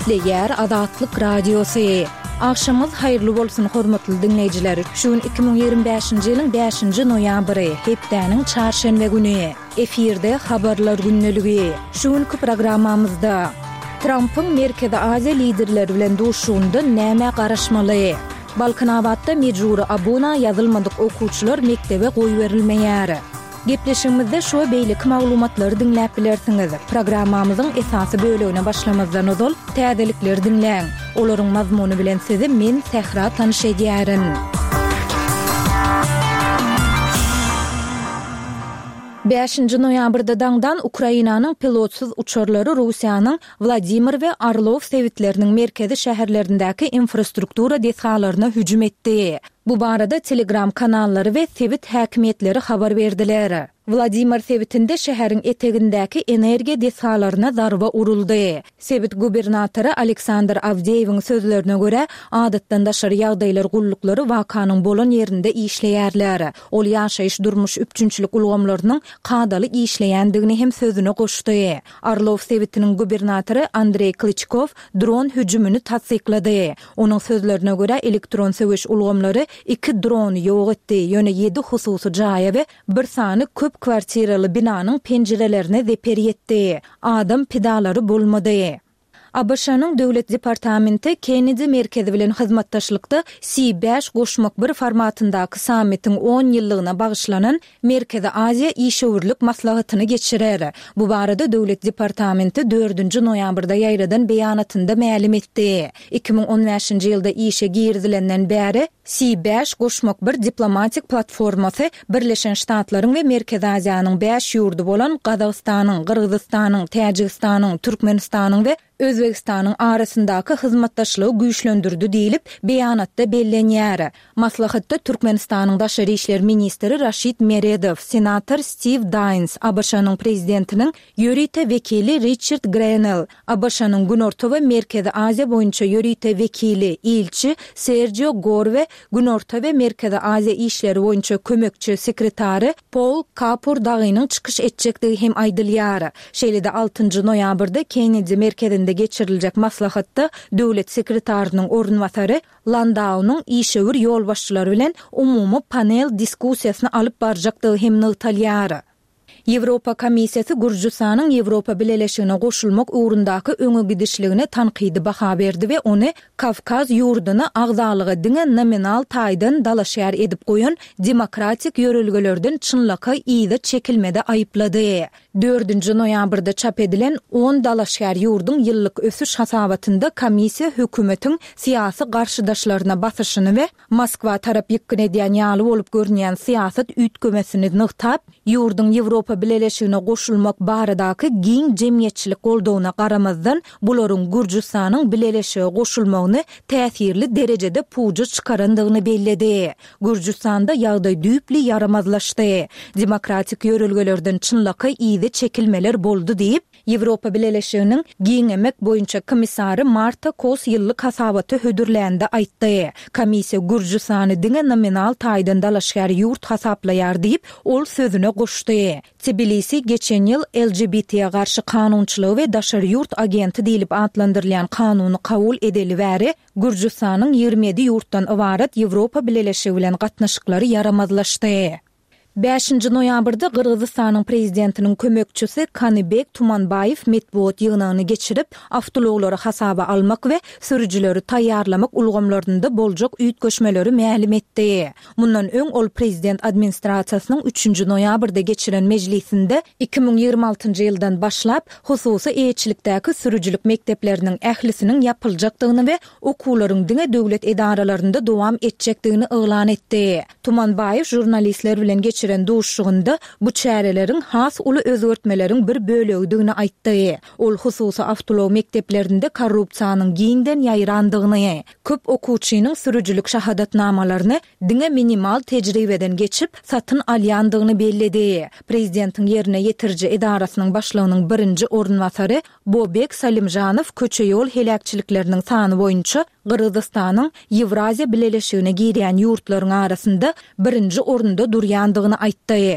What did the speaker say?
Eşitleýär Azatlyk Radiosu. Akşamyz haýyrly bolsun hormatly dinleýijiler. Şu 2025-nji ýylyň 5-nji noýabry, hepdeniň çarşembe güni. Efirde habarlar günneligi. Şuňky programmamyzda Trump'ın Merkezi Aziýa liderleri bilen duşşuğunda näme garaşmaly? Balkanabatda mejburi abuna ýazylmadyk okuwçylar mektebe goýberilmeýär. Gepleşigimizde şu beýlik maglumatlary dinläp bilersiňiz. Programmamyzyň esasy bölügine başlamazdan ozal täzelikler dinläň. Olaryň mazmuny bilen sizi men Sehra tanyşedýärin. 5-nji noýabrda daňdan Ukrainanyň pilotsuz uçurlary Russiýanyň Vladimir we Orlov sewitleriniň merkezi şäherlerindäki infrastruktura deshalaryna hüjüm etdi. Bu barada Telegram kanallary we sewit häkimetleri habar berdiler. Vladimir sewitinde şäheriň etegindäki energiýa deshalaryna zarba uruldy. Sewit gubernatory Aleksandr Avdeýewiň sözlerine görä, adatdan daşary ýagdaýlar gullukları wakanyň bolan ýerinde işleýärler. Ol ýaşaýyş durmuş üçünçilik ulgamlarynyň kadaly işleýändigini hem sözüne goşdy. Orlov sewitiniň gubernatory Andrey Klichkov dron hüjümini tasdiklady. Onuň sözlerine görä elektron söwüş ulgamlary 2 drony ýok etdi. Ýöne 7 hususy jaýa we bir sany köp kwartiraly binanyň penjerelerine zeper etdi. Adam pedalary bolmady. ABŞ'nyň döwlet departamenti Kennedy merkezi bilen hyzmatdaşlykda C5 goşmak bir formatyndaky sammitiň 10 ýyllygyna bagyşlanan Merkezi Aziýa işöwürlük maslahatyny geçirer. Bu barada döwlet departamenti 4-nji noýabrda ýaýradan beýanatynda ma'lum etdi. 2015-nji ýylda işe girdilenden bäri C5 goşmak bir diplomatik platformasy Birleşen Ştatlaryň we Merkezi Aziýanyň 5 ýurdu bolan Gazagystanyň, Kyrgyzstanyň, Täjikistanyň, Türkmenistanyň we Özbegistanyň arasyndaky hyzmatdaşlygy güýçlendirdi diýilip beýanatda bellenýär. Maslahatda Türkmenistanyň daşary işler ministri Rashid Meredov, senator Steve Daines, ABŞ'nyň prezidentiniň ýörite wekili Richard Grenell, ABŞ'nyň Günorta we Merkezi Aziýa boýunça ýörite wekili ilçi Sergio Gore we Günorta we Merkezi Aziýa işleri boýunça kömekçi sekretary Paul Kapur-Dagynyň çykyş etjekdigi hem aýdylýar. Şeýle-de 6-njy noýabrda Kennedy merkezinde geçiriljek maslahatda döwlet sekretarynyň ornwatary Landau'nun işöwür ýol başçylary bilen umumy panel diskussiýasyny alyp barjakdygy hem nytalýar. Ýewropa Komissiýasy Gürjistanyň Ýewropa Birleşigine goşulmak ugrundaky öňe gidişligine tanqidi baha berdi we ony Kavkaz ýurduny agzalygy diňe nominal taýdan dalaşýar edip goýan demokratik ýörelgelerden çynlaka ýyda çekilmede aýyplady. 4-nji noýabrda çap edilen 10 dalaşýar ýurdun ýyllyk ösüş hasabatynda komissiýa hökümetiň siýasy garşydaşlaryna basyşyny we Moskwa tarap ýykyn edýän ýaly bolup görünýän siýasat üýtgemesini nyktap, ýurdun Ýewropa Birleşigine goşulmak baradaky giň jemgyýetçilik goldawyna garamazdan bularyň Gürjistanyň Birleşige goşulmagyny täsirli derejede puja çykarandygyny belledi. Gürjistanda ýagdaý düýpli yaramazlaşdy. Demokratik ýörelgelerden çynlaka ýyda çekilmeler boldy diýip Ýewropa Birleşiginiň giň emek boýunça komissary Marta Kos ýyllyk hasabaty hödürlände aýtdy. Komissiýa Gürjistany diňe nominal taýdan dalaşýar ýurt hasaplaýar diýip ol sözüne goşdy. Tbilisi geçen ýyl LGBT'ye garşy kanunçylygy we daşary ýurt agenti diýilip adlandyrylýan kanuny kabul edeli bäri Gürjistanyň 27 ýurtdan ibaret Ýewropa Birleşigi bilen gatnaşyklary yaramazlaşdy. 5-nji noýabrda Kyrgyzstanyň prezidentiniň kömekçisi Kanybek Tumanbayew metbuat ýygynyny geçirip awtologlary hasaba almak we sürüjileri taýýarlamak ulgamlarynda boljak üýtgeşmeleri ma'lum etdi. Mundan öň ol prezident administrasiýasynyň 3-nji noýabrda geçiren mejlisinde 2026-njy ýyldan başlap hususy eýetçilikdäki sürüjilik mekdepleriniň ählisiniň ýapyljakdygyny we okuwlaryň diňe döwlet edarelerinde dowam etjekdigini eglan etdi. Tumanbayew jurnalistler bilen geçiren duşşugunda bu çäreleriň has uly özgertmeleriň bir bölegi aýtdy. Ol hususy awtolog mekteplerinde korrupsiýanyň giňden ýaýrandygyny, köp okuwçynyň sürüjilik şahadatnamalaryny diňe minimal tejribeden geçip satyn alýandygyny belledi. Prezidentiň ýerine ýetirji edarasynyň başlygynyň birinji ornwatary Bobek Salimjanow köçe ýol helakçylikleriniň sany boýunça Kyrgyzstanyň Ýewraziýa Birleşigine girýän ýurtlaryň arasynda birinji orunda durýandygyny aýtdy.